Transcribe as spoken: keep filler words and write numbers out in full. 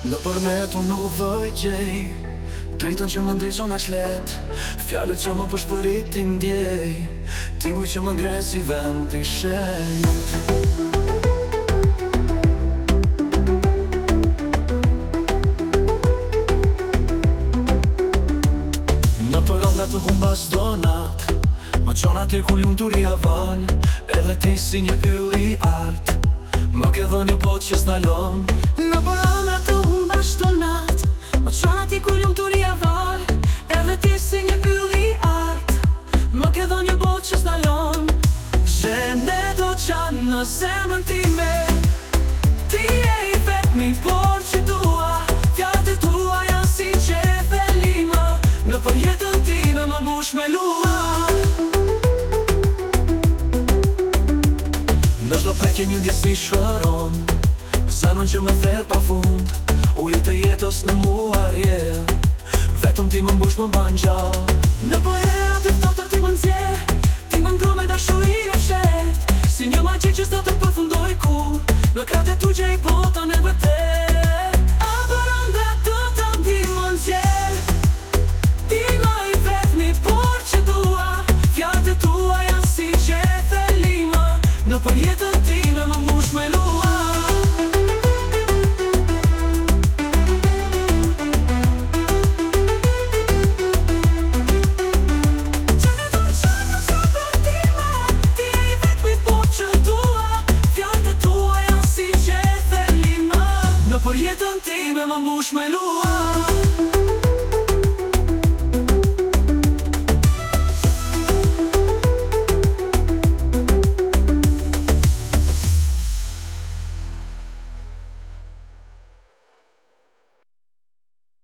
Në përmet unë nuk vëjgjej Dritën që më ndryqon aq let Fjallët që më përshpëritin ndjej Ti uj që më ngre si vend t'i shenjt Në përënda të humbas donat Më qona ti ku lumë turia van Edhe ti si një pyll i art Më ke dhe një pot që s'nalon Në përënda të humbas donat Më qona ti ku lumë turia van Edhe ti si një pyll i art Më ke dhe një pot që s'nalon Zhende do qanë në zemën time Ti e i vetmi por që tua Fjallët e tua janë si qefe lima Në për jetën time më mbush me lua Në shdo preke një ndjesë i shëron Zemën që më therë pa fund Ujët e jetës në mua rje Vetëm ti më mbush më ban gjallë Në për